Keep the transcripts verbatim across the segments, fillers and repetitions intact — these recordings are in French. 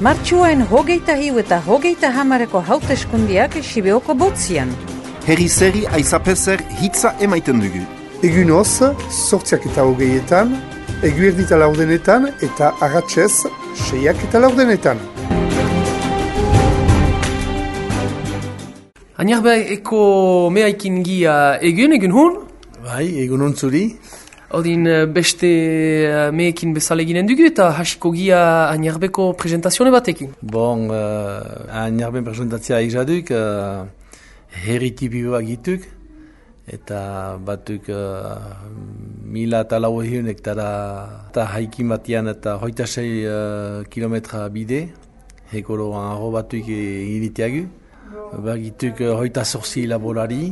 Martxoen hogeita hiu eta hogeita hamareko hauteskundiak Sibeoko botzian. Herri zerri aizapezer hitza emaiten dugu. Egunoz, sortziak eta hogeietan, eguerdita laurdenetan eta agatzez seiak eta laurdenetan. Añarbe eko meaikin gia egun, egun hun? Bai, egun hon zuri. Odin beste meekin bezala eginen dugu eta hasiko gia Añarbeko presentazione batekin. Bon, uh, Añarben presentatzia izaduk, uh, herri tipiua gituk, eta batuk uh, mila eta lau ehun hektara eta haikin batian eta hoita sei uh, kilometra bide, hekoro anro batuk egiteagu. Bagituk uh, hoita zorzi laborari,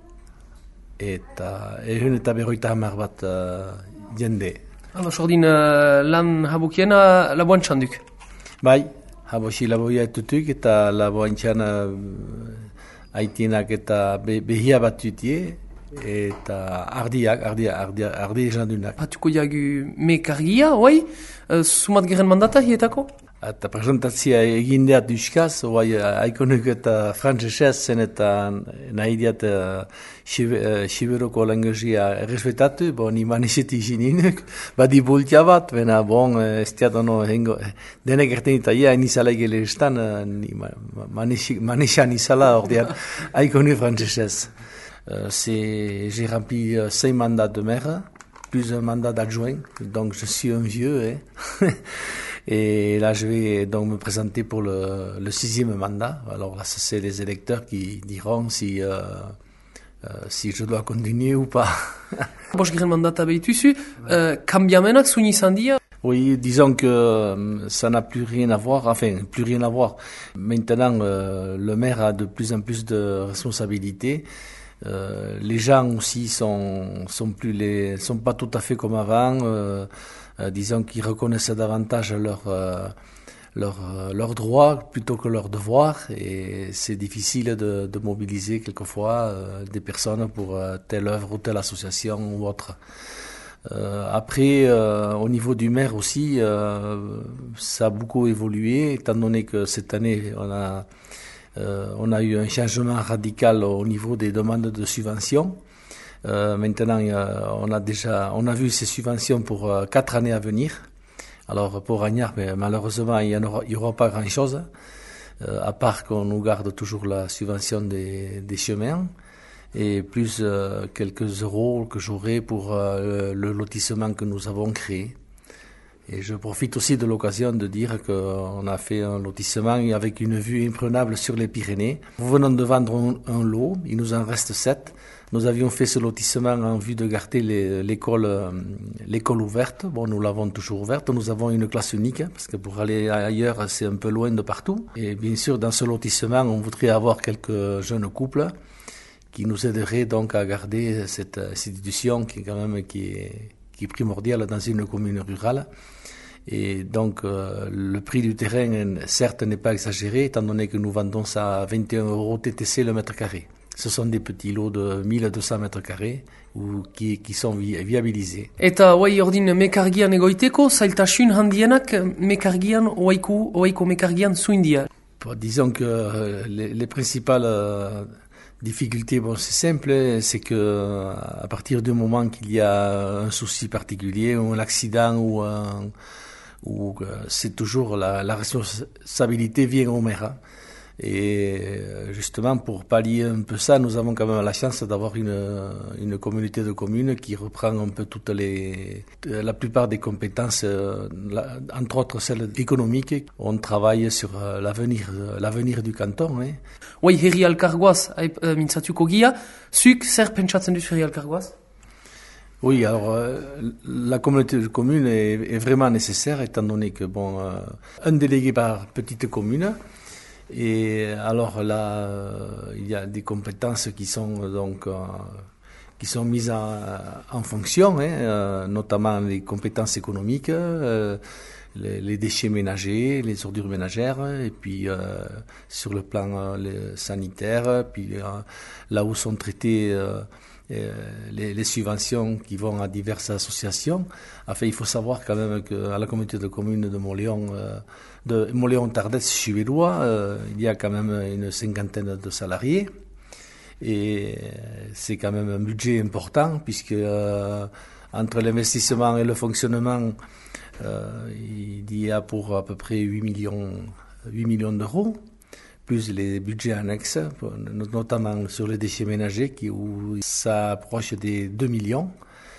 eta ehun eta berroita hamar bat uh, jende. Alors, ordin uh, lan habukiena laboan txanduk? Bai, habosi laboia etutuk eta laboan txan uh, haitienak eta be, behia bat dutie, eta ardiak, ardia, ardia, ardia jandunak. Hatuko jagu mekargia, oai? Uh, sumat geren mandata hietako? Eta presentatzia egin deat duskaz, oai aikonuk eta frantzesez zen eta nahi diat uh, Siberoko uh, langozia errespetatu, bon, iman izeti izinuk, badi bultia bat, bena, bon, ez diat ono, hengo, denek erten eta ia, nizala egele estan, uh, manexan nizala ordean, aikonuk frantzesez. Uh, j'ai rempli uh, seis mandats de maire, plus un mandat d'adjoint, donc je suis un vieux, eh. Et là, je vais donc me présenter pour le, le sixième mandat. Alors là, c'est les électeurs qui diront si, euh, euh, si je dois continuer ou pas. Bosgren mandata behituzu, uh, kambiamenak zuen izan dira? Oui, disons que euh, ça n'a plus rien à voir, enfin, plus rien à voir. Maintenant, euh, le maire a de plus en plus de responsabilités. Euh, les gens aussi sont, sont, plus les, sont pas tout à fait comme avant. Euh, Euh, disons qu'ils reconnaissent davantage leurs euh, leur, euh, leur droits plutôt que leurs devoirs, et c'est difficile de, de mobiliser quelquefois euh, des personnes pour euh, telle œuvre ou telle association ou autre. Euh, après, euh, au niveau du maire aussi, euh, ça a beaucoup évolué, étant donné que cette année, on a, euh, on a eu un changement radical au niveau des demandes de subventions. Euh, maintenant, euh, on a déjà, on a vu ces subventions pour euh, quatre années à venir. Alors pour Agnard, mais malheureusement, il n'y aura, aura pas grand-chose, euh, à part qu'on nous garde toujours la subvention des, des chemins et plus euh, quelques euros que j'aurai pour euh, le, le lotissement que nous avons créé. Et je profite aussi de l'occasion de dire qu'on a fait un lotissement avec une vue imprenable sur les Pyrénées. Nous venons de vendre un, un lot, il nous en reste sept. Nous avions fait ce lotissement en vue de garder les, l'école, l'école ouverte. Bon, nous l'avons toujours ouverte. Nous avons une classe unique, parce que pour aller ailleurs, c'est un peu loin de partout. Et bien sûr, dans ce lotissement, on voudrait avoir quelques jeunes couples qui nous aideraient donc à garder cette institution qui est quand même qui est, qui est primordiale dans une commune rurale. Et donc, euh, le prix du terrain, certes, n'est pas exagéré, étant donné que nous vendons ça à vingt et un euros T T C le mètre carré. Ce sont des petits lots de mille deux cents mètres carrés ou qui, qui sont vi- viabilisés. Eta oai ordin mekargian egoiteko, zailtasun handienak mekargian oaiku, oaiko mekargian zuindia? Bon, disons que euh, les, les principales euh, difficultés, bon, c'est simple, c'est que à partir du moment qu'il y a un souci particulier, ou un accident, ou un, ou euh, c'est toujours la, la responsabilité vient au maire. Hein. Et justement, pour pallier un peu ça, nous avons quand même la chance d'avoir une, une communauté de communes qui reprend un peu toutes les, la plupart des compétences, la, entre autres celles économiques. On travaille sur l'avenir, l'avenir du canton. Hein. Oui, herri alkargoaz, uh, mintzatuko gia, zuk zer pentsatzen duzu herri alkargoaz? Oui, alors euh, la communauté de communes est, est vraiment nécessaire, étant donné que bon, euh, un délégué par petite commune. Et alors là, euh, il y a des compétences qui sont donc euh, qui sont mises en, en fonction, hein, euh, notamment les compétences économiques, euh, les, les déchets ménagers, les ordures ménagères, et puis euh, sur le plan euh, sanitaire, puis euh, là où sont traités euh, les, les subventions qui vont à diverses associations. Enfin, il faut savoir quand même qu'à la communauté de communes de Mauléon, euh, de Mauléon-Tardets-Chivélois, euh, il y a quand même une cinquantaine de salariés. Et c'est quand même un budget important puisque euh, entre l'investissement et le fonctionnement, euh, il y a pour à peu près huit millions, huit millions d'euros, plus les budgets annexes, notamment sur les déchets ménagers, qui, où ça approche des deux millions.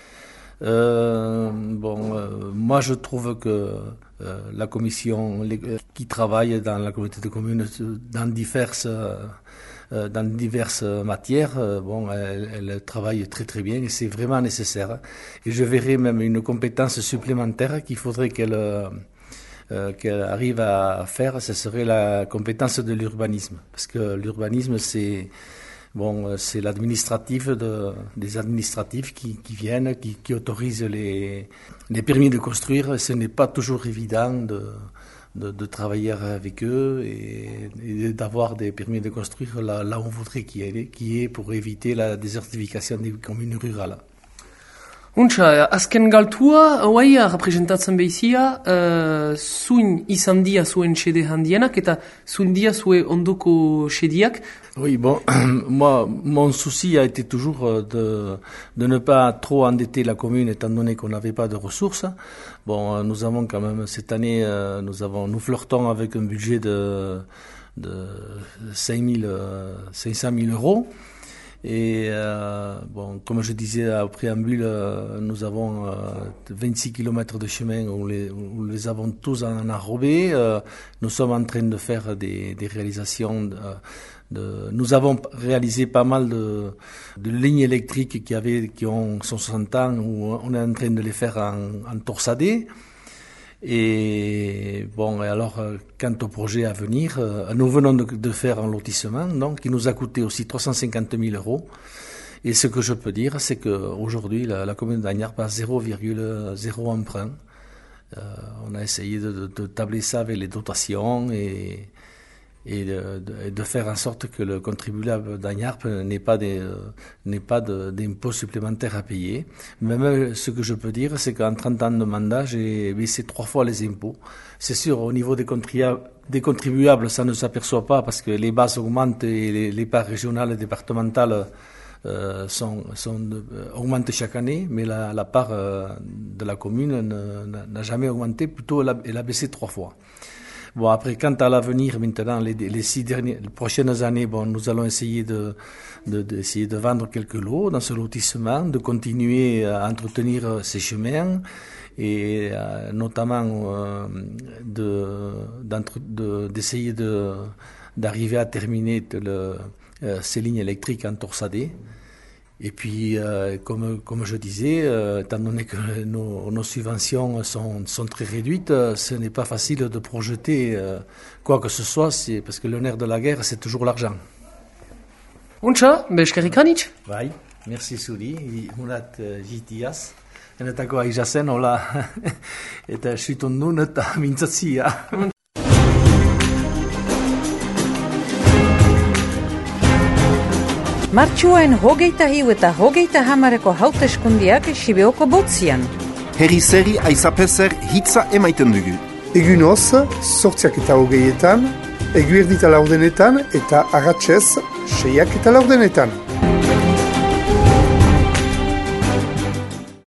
Euh, bon, euh, moi je trouve que euh, la commission les, qui travaille dans la communauté de communes dans diverses euh, dans diverses matières, euh, bon, elle, elle travaille très très bien et c'est vraiment nécessaire. Et je verrais même une compétence supplémentaire qu'il faudrait qu'elle euh, euh, qu'elle arrive à faire, ce serait la compétence de l'urbanisme, parce que l'urbanisme c'est bon, c'est l'administratif de, des administratifs qui, qui viennent, qui, qui autorisent les, les permis de construire. Ce n'est pas toujours évident de, de, de travailler avec eux et, et d'avoir des permis de construire là, là où on voudrait qu'il y ait, qu'il y ait pour éviter la désertification des communes rurales. Untxa, azken galtua, hauai, representatzen behizia, uh, zuin izan dia zuen xede handienak, eta zuin dia zue ondoko xediak. Oui, bon, moi, mon souci a été toujours de, de ne pas trop endetter la commune, étant donné qu'on n'avait pas de ressources. Bon, nous avons quand même, cette année, nous avons, nous flirtons avec un budget de, de cinq cent mille euros. Et euh, bon, comme je disais au préambule, euh, nous avons euh, vingt-six kilomètres de chemin où les, où les avons tous en enrobé. Euh, nous sommes en train de faire des, des réalisations. De, de, nous avons réalisé pas mal de, de lignes électriques qui avaient, qui ont soixante ans, où on est en train de les faire en, en torsadé. Et bon, et alors, quant au projet à venir, nous venons de, de faire un lotissement, donc, qui nous a coûté aussi trois cent cinquante mille euros. Et ce que je peux dire, c'est qu'aujourd'hui, la, la commune d'Agnarp a zéro virgule zéro emprunt. Euh, on a essayé de, de, de tabler ça avec les dotations et, et de, de, de faire en sorte que le contribuable d'Agnarp n'ait pas des, euh, n'ait pas de, d'impôts supplémentaires à payer. Même ce que je peux dire, c'est qu'en trente ans de mandat, j'ai baissé trois fois les impôts. C'est sûr, au niveau des contribuables, des contribuables, ça ne s'aperçoit pas parce que les bases augmentent et les, les parts régionales et départementales euh, sont, sont, euh, augmentent chaque année, mais la, la part euh, de la commune ne, n'a jamais augmenté, plutôt elle a, elle a baissé trois fois. Bon, après, quant à l'avenir, maintenant, les, les six dernières, les prochaines années, bon, nous allons essayer de, de, de, essayer de vendre quelques lots dans ce lotissement, de continuer à entretenir ces chemins et euh, notamment euh, de, de, d'essayer de, d'arriver à terminer le, euh, ces lignes électriques en torsadé. Et puis, euh, comme, comme je disais, euh, étant donné que nos, nos subventions sont, sont très réduites, euh, ce n'est pas facile de projeter euh, quoi que ce soit, c'est, parce que le nerf de la guerre, c'est toujours l'argent. Untxa, beskerrik anitz? Bai, merci zuri, unat jitiaz. Enetako aizazen, hola, eta suiton nun eta mintzatzia. Martxuain hogeita hiu eta hogeita hamareko hauteskundiak Sibeoko botzian. Herri zeri aizapezer hitza emaiten dugu. Egunoz, sortziak eta hogeietan, eguerdita laurdenetan eta agatzez seiak eta laurdenetan.